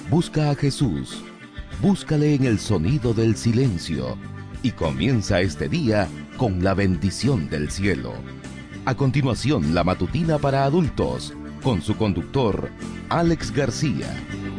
Busca a Jesús, búscale en el sonido del silencio y comienza este día con la bendición del cielo. A continuación, la matutina para adultos, con su conductor, Alex García.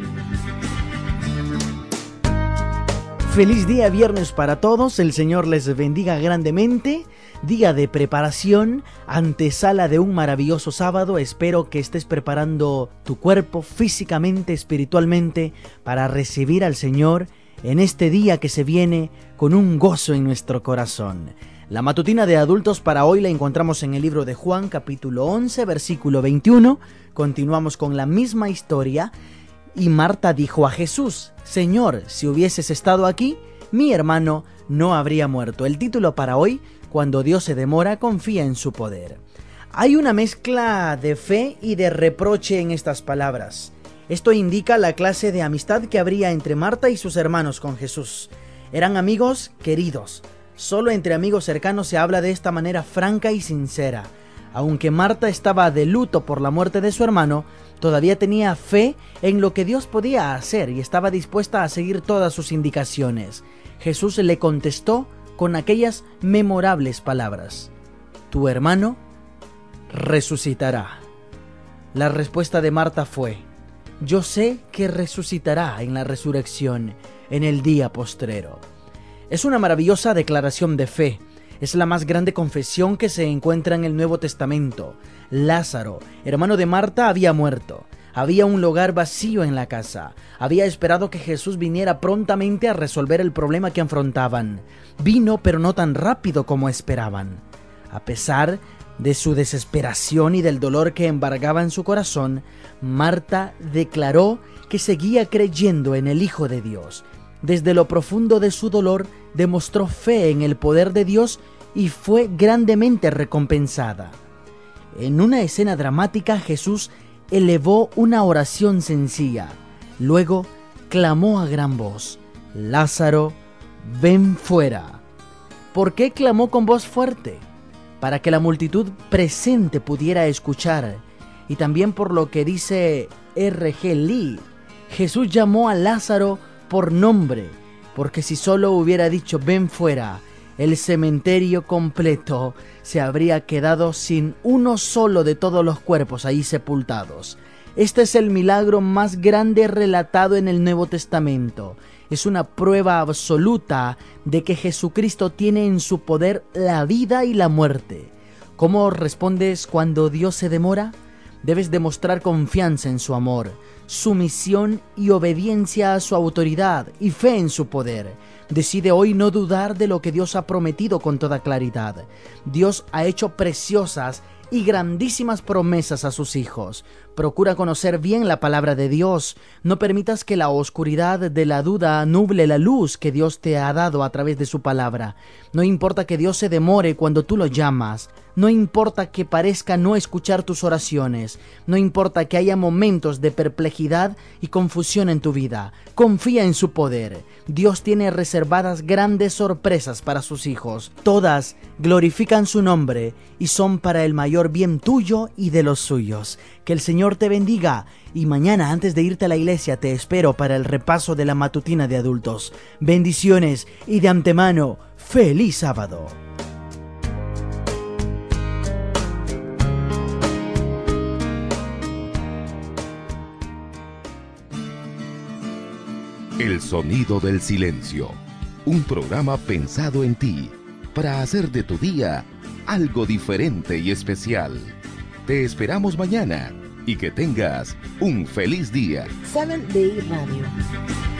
Feliz día viernes para todos, el Señor les bendiga grandemente. Día de preparación, antesala de un maravilloso sábado. Espero que estés preparando tu cuerpo físicamente, espiritualmente, para recibir al Señor en este día que se viene con un gozo en nuestro corazón. La matutina de adultos para hoy la encontramos en el libro de Juan, capítulo 11, versículo 21. Continuamos con la misma historia. Y Marta dijo a Jesús: Señor, si hubieses estado aquí, mi hermano no habría muerto. El título para hoy: Cuando Dios se demora, confía en su poder. Hay una mezcla de fe y de reproche en estas palabras. Esto indica la clase de amistad que habría entre Marta y sus hermanos con Jesús. Eran amigos queridos. Solo entre amigos cercanos se habla de esta manera franca y sincera. Aunque Marta estaba de luto por la muerte de su hermano, todavía tenía fe en lo que Dios podía hacer y estaba dispuesta a seguir todas sus indicaciones. Jesús le contestó con aquellas memorables palabras: tu hermano resucitará. La respuesta de Marta fue: yo sé que resucitará en la resurrección, en el día postrero. Es una maravillosa declaración de fe. Es la más grande confesión que se encuentra en el Nuevo Testamento. Lázaro, hermano de Marta, había muerto. Había un lugar vacío en la casa. Había esperado que Jesús viniera prontamente a resolver el problema que afrontaban. Vino, pero no tan rápido como esperaban. A pesar de su desesperación y del dolor que embargaba en su corazón, Marta declaró que seguía creyendo en el Hijo de Dios. Desde lo profundo de su dolor, demostró fe en el poder de Dios y fue grandemente recompensada. En una escena dramática, Jesús elevó una oración sencilla. Luego clamó a gran voz: Lázaro, ven fuera. ¿Por qué clamó con voz fuerte? Para que la multitud presente pudiera escuchar. Y también por lo que dice R.G. Lee, Jesús llamó a Lázaro por nombre, porque si solo hubiera dicho ven fuera, el cementerio completo se habría quedado sin uno solo de todos los cuerpos ahí sepultados. Este es el milagro más grande relatado en el Nuevo Testamento. Es una prueba absoluta de que Jesucristo tiene en su poder la vida y la muerte. ¿Cómo respondes cuando Dios se demora? Debes demostrar confianza en su amor, sumisión y obediencia a su autoridad y fe en su poder. Decide hoy no dudar de lo que Dios ha prometido con toda claridad. Dios ha hecho preciosas y grandísimas promesas a sus hijos. Procura conocer bien la palabra de Dios. No permitas que la oscuridad de la duda nuble la luz que Dios te ha dado a través de su palabra. No importa que Dios se demore cuando tú lo llamas. No importa que parezca no escuchar tus oraciones. No importa que haya momentos de perplejidad y confusión en tu vida. Confía en su poder. Dios tiene reservadas grandes sorpresas para sus hijos. Todas glorifican su nombre y son para el mayor bien tuyo y de los suyos. Que el Señor te bendiga. Y mañana, antes de irte a la iglesia, te espero para el repaso de la matutina de adultos. Bendiciones y de antemano, ¡feliz sábado! El sonido del silencio, un programa pensado en ti, para hacer de tu día algo diferente y especial. Te esperamos mañana y que tengas un feliz día. 7 Day Radio.